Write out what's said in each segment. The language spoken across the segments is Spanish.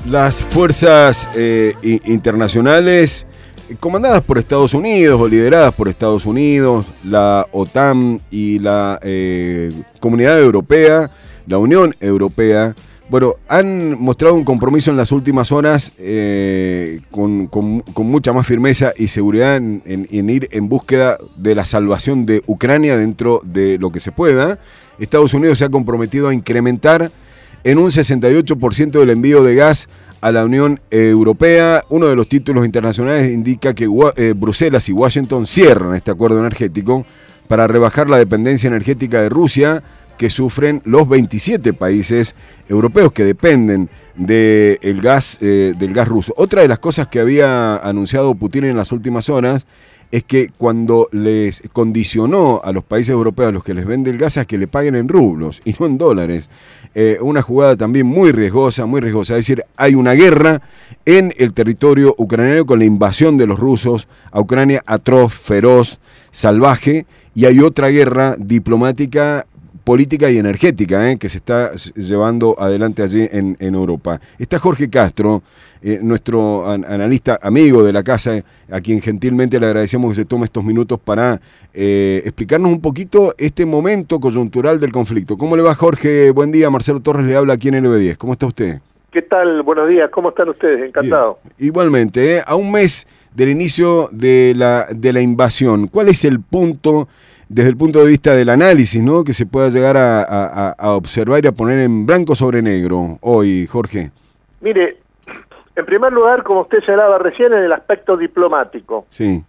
Las fuerzas internacionales comandadas por Estados Unidos o lideradas por Estados Unidos, la OTAN y la Comunidad Europea, la Unión Europea, bueno, han mostrado un compromiso en las últimas horas con mucha más firmeza y seguridad en ir en búsqueda de la salvación de Ucrania dentro de lo que se pueda. Estados Unidos se ha comprometido a incrementar en un 68% del envío de gas a la Unión Europea. Uno de los títulos internacionales indica que Bruselas y Washington cierran este acuerdo energético para rebajar la dependencia energética de Rusia que sufren los 27 países europeos que dependen del gas ruso. Otra de las cosas que había anunciado Putin en las últimas horas es que cuando les condicionó a los países europeos a los que les vende el gas a que le paguen en rublos y no en dólares. Una jugada también muy riesgosa, es decir, hay una guerra en el territorio ucraniano con la invasión de los rusos a Ucrania, atroz, feroz, salvaje, y hay otra guerra diplomática, política y energética que se está llevando adelante allí en Europa. Está Jorge Castro, nuestro analista amigo de la casa, a quien gentilmente le agradecemos que se tome estos minutos para explicarnos un poquito este momento coyuntural del conflicto. ¿Cómo le va, Jorge? Buen día, Marcelo Torres le habla aquí en LB10. ¿Cómo está usted? ¿Qué tal? Buenos días, ¿cómo están ustedes? Encantado. Bien. Igualmente, a un mes del inicio de la invasión, ¿cuál es el punto, desde el punto de vista del análisis, ¿no?, que se pueda llegar a observar y a poner en blanco sobre negro hoy, Jorge? Mire, en primer lugar, como usted señalaba recién, en el aspecto diplomático. Sí.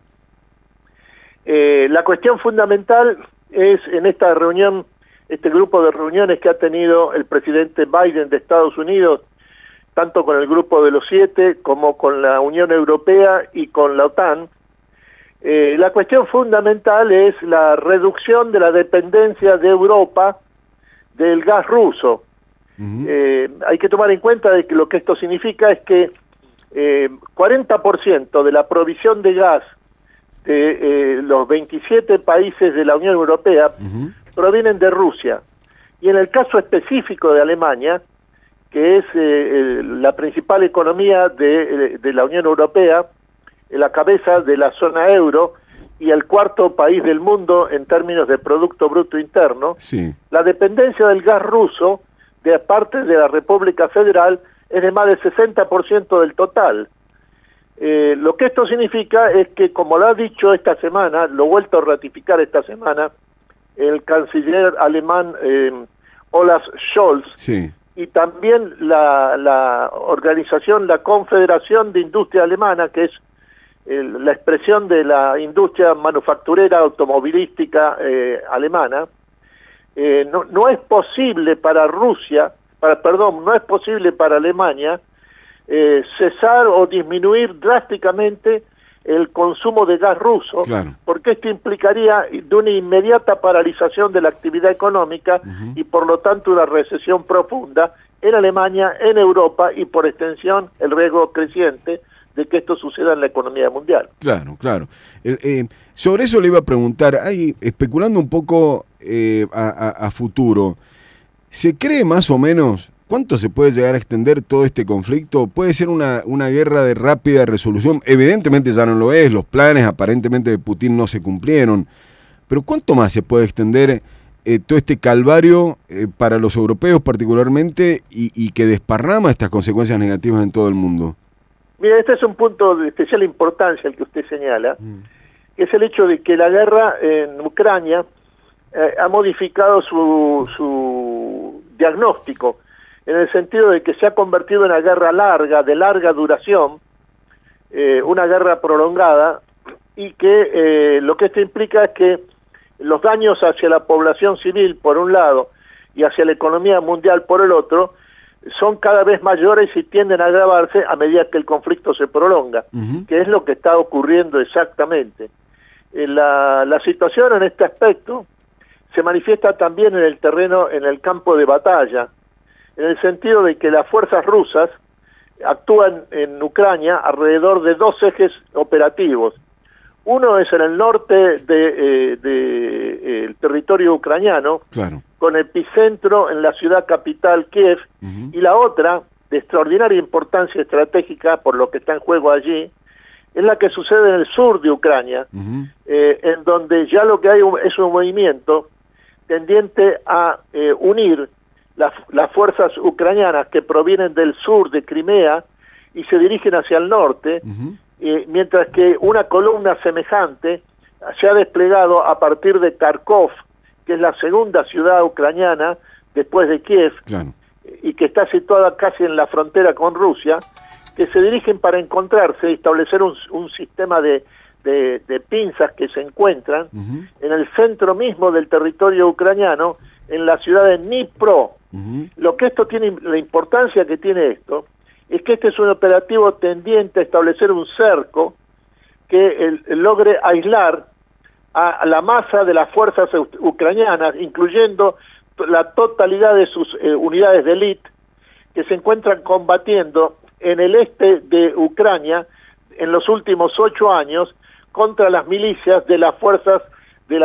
La cuestión fundamental es en esta reunión, este grupo de reuniones que ha tenido el presidente Biden de Estados Unidos, tanto con el grupo de los 7 como con la Unión Europea y con la OTAN. La cuestión fundamental es la reducción de la dependencia de Europa del gas ruso. Hay que tomar en cuenta de que lo que esto significa es que 40% de la provisión de gas de los 27 países de la Unión Europea provienen de Rusia. Y en el caso específico de Alemania, que es la principal economía de la Unión Europea, la cabeza de la zona euro y el cuarto país del mundo en términos de Producto Bruto Interno, sí, la dependencia del gas ruso de parte de la República Federal es de más del 60% del total. Lo que esto significa es que, como lo ha dicho esta semana, lo ha vuelto a ratificar esta semana, el canciller alemán Olaf Scholz, sí, y también la organización, la Confederación de Industria Alemana, que es la expresión de la industria manufacturera automovilística alemana. No es posible para no es posible para Alemania cesar o disminuir drásticamente el consumo de gas ruso, claro, porque esto implicaría de una inmediata paralización de la actividad económica y por lo tanto una recesión profunda en Alemania, en Europa y por extensión el riesgo creciente de que esto suceda en la economía mundial. Claro, claro. Sobre eso le iba a preguntar, especulando un poco a futuro, ¿se cree más o menos cuánto se puede llegar a extender todo este conflicto? ¿Puede ser una guerra de rápida resolución? Evidentemente ya no lo es, los planes aparentemente de Putin no se cumplieron, pero ¿cuánto más se puede extender todo este calvario para los europeos particularmente y que desparrama estas consecuencias negativas en todo el mundo? Mira, este es un punto de especial importancia el que usted señala, que es el hecho de que la guerra en Ucrania ha modificado su diagnóstico, en el sentido de que se ha convertido en una guerra larga, de larga duración, una guerra prolongada, y que lo que esto implica es que los daños hacia la población civil, por un lado, y hacia la economía mundial, por el otro, son cada vez mayores y tienden a agravarse a medida que el conflicto se prolonga, que es lo que está ocurriendo exactamente. La situación en este aspecto se manifiesta también en el terreno, en el campo de batalla, en el sentido de que las fuerzas rusas actúan en Ucrania alrededor de 2 ejes operativos. Uno es en el norte del territorio ucraniano, claro, con epicentro en la ciudad capital Kiev, y la otra, de extraordinaria importancia estratégica por lo que está en juego allí, es la que sucede en el sur de Ucrania, en donde ya lo que hay es un movimiento tendiente a unir las fuerzas ucranianas que provienen del sur de Crimea y se dirigen hacia el norte, mientras que una columna semejante se ha desplegado a partir de Kharkov, que es la segunda ciudad ucraniana después de Kiev, claro, y que está situada casi en la frontera con Rusia, que se dirigen para encontrarse y establecer un sistema de pinzas que se encuentran en el centro mismo del territorio ucraniano, en la ciudad de Dnipro. Lo que esto tiene, la importancia que tiene esto, es que este es un operativo tendiente a establecer un cerco que logre aislar a la masa de las fuerzas ucranianas, incluyendo la totalidad de sus unidades de élite, que se encuentran combatiendo en el este de Ucrania en los últimos 8 años contra las milicias de las fuerzas de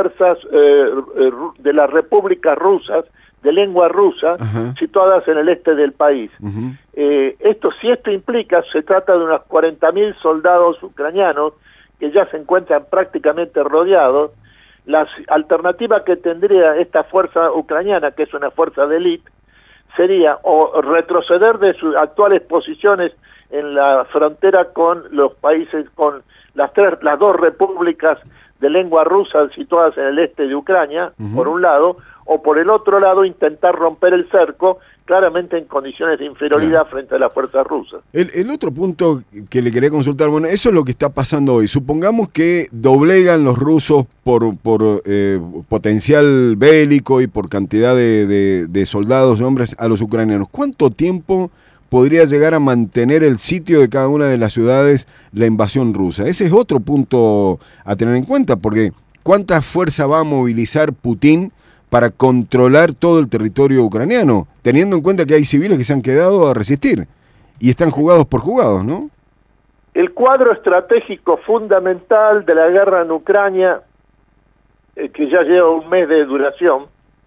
las repúblicas rusas de lengua rusa, situadas en el este del país. Si esto implica, se trata de unos 40.000 soldados ucranianos que ya se encuentran prácticamente rodeados. La alternativa que tendría esta fuerza ucraniana, que es una fuerza de élite, sería o retroceder de sus actuales posiciones en la frontera con los países, con las dos repúblicas de lengua rusa situadas en el este de Ucrania, por un lado, o por el otro lado intentar romper el cerco, claramente en condiciones de inferioridad frente a las fuerzas rusas. El otro punto que le quería consultar, bueno, eso es lo que está pasando hoy. Supongamos que doblegan los rusos por potencial bélico y por cantidad de soldados y hombres a los ucranianos. ¿Cuánto tiempo podría llegar a mantener el sitio de cada una de las ciudades la invasión rusa? Ese es otro punto a tener en cuenta, porque ¿cuánta fuerza va a movilizar Putin para controlar todo el territorio ucraniano, teniendo en cuenta que hay civiles que se han quedado a resistir y están jugados por jugados, ¿no? El cuadro estratégico fundamental de la guerra en Ucrania, que ya lleva un mes de duración,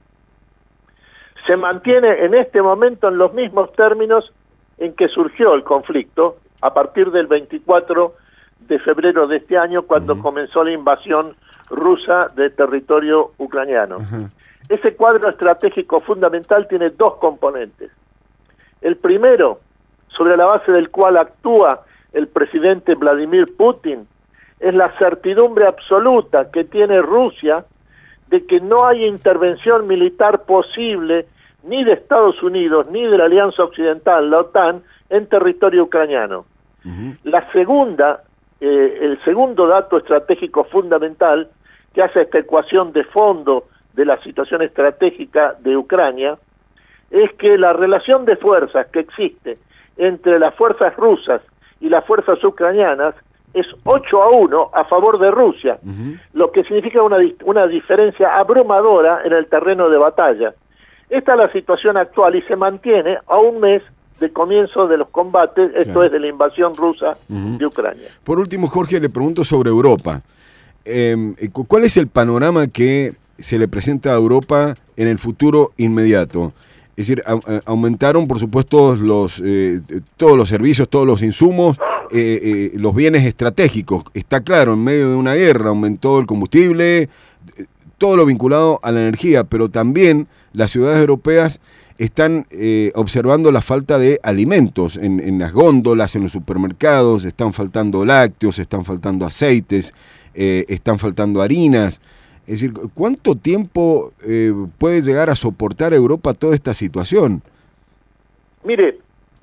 se mantiene en este momento en los mismos términos en que surgió el conflicto, a partir del 24 de febrero de este año, cuando comenzó la invasión rusa del territorio ucraniano. Ese cuadro estratégico fundamental tiene dos componentes. El primero, sobre la base del cual actúa el presidente Vladimir Putin, es la certidumbre absoluta que tiene Rusia de que no hay intervención militar posible ni de Estados Unidos ni de la Alianza Occidental, la OTAN, en territorio ucraniano. La segunda, el segundo dato estratégico fundamental que hace esta ecuación de fondo de la situación estratégica de Ucrania, es que la relación de fuerzas que existe entre las fuerzas rusas y las fuerzas ucranianas es 8-1 a favor de Rusia, lo que significa una diferencia abrumadora en el terreno de batalla. Esta es la situación actual y se mantiene a un mes de comienzo de los combates, esto es de la invasión rusa de Ucrania. Por último, Jorge, le pregunto sobre Europa. ¿Cuál es el panorama que se le presenta a Europa en el futuro inmediato? Es decir, aumentaron, por supuesto, todos los servicios, todos los insumos, los bienes estratégicos. Está claro, en medio de una guerra aumentó el combustible, todo lo vinculado a la energía, pero también las ciudades europeas están observando la falta de alimentos en las góndolas, en los supermercados. Están faltando lácteos, están faltando aceites, están faltando harinas. Es decir, ¿cuánto tiempo puede llegar a soportar Europa toda esta situación? Mire,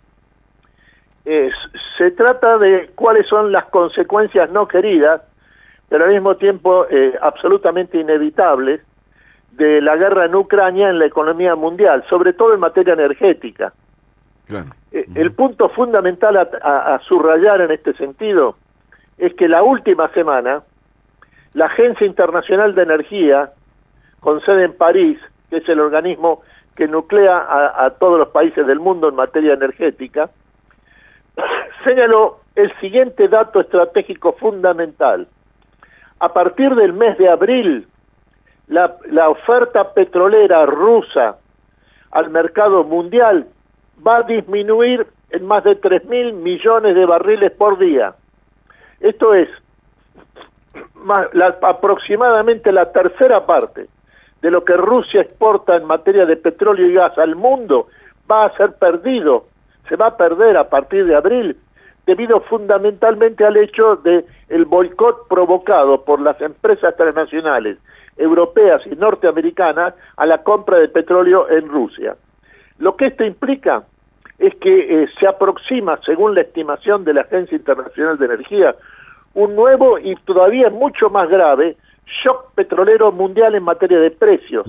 se trata de cuáles son las consecuencias no queridas, pero al mismo tiempo absolutamente inevitables, de la guerra en Ucrania en la economía mundial, sobre todo en materia energética. Claro. El punto fundamental a subrayar en este sentido es que la última semana la Agencia Internacional de Energía, con sede en París, que es el organismo que nuclea a todos los países del mundo en materia energética, señaló el siguiente dato estratégico fundamental. A partir del mes de abril, la oferta petrolera rusa al mercado mundial va a disminuir en más de 3.000 millones de barriles por día. Esto es aproximadamente la tercera parte de lo que Rusia exporta en materia de petróleo y gas al mundo va a ser perdido, se va a perder a partir de abril, debido fundamentalmente al hecho de el boicot provocado por las empresas transnacionales europeas y norteamericanas a la compra de petróleo en Rusia. Lo que esto implica es que se aproxima, según la estimación de la Agencia Internacional de Energía, un nuevo y todavía mucho más grave shock petrolero mundial en materia de precios.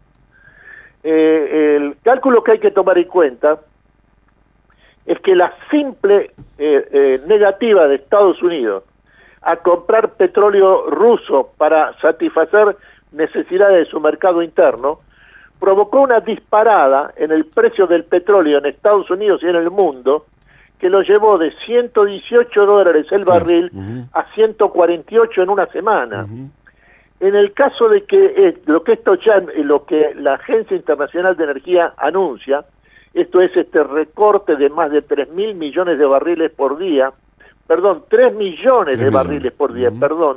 El cálculo que hay que tomar en cuenta es que la simple negativa de Estados Unidos a comprar petróleo ruso para satisfacer necesidades de su mercado interno provocó una disparada en el precio del petróleo en Estados Unidos y en el mundo que lo llevó de $118 el barril a 148 en una semana. En el caso de que lo que la Agencia Internacional de Energía anuncia, esto es este recorte de más de 3.000 millones de barriles por día, 3 millones de barriles por día,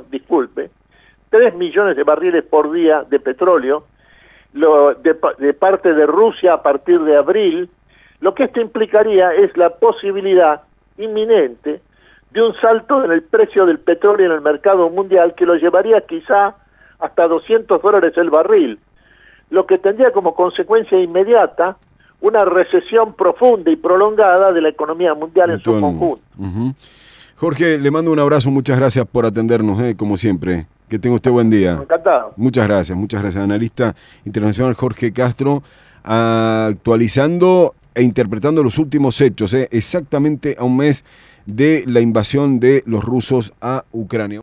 3 millones de barriles por día de petróleo, de parte de Rusia a partir de abril. Lo que esto implicaría es la posibilidad inminente de un salto en el precio del petróleo en el mercado mundial que lo llevaría quizá hasta $200 el barril, lo que tendría como consecuencia inmediata una recesión profunda y prolongada de la economía mundial en su conjunto. Jorge, le mando un abrazo, muchas gracias por atendernos, como siempre. Que tenga usted buen día. Encantado. Muchas gracias. Analista internacional Jorge Castro, actualizando e interpretando los últimos hechos, exactamente a un mes de la invasión de los rusos a Ucrania.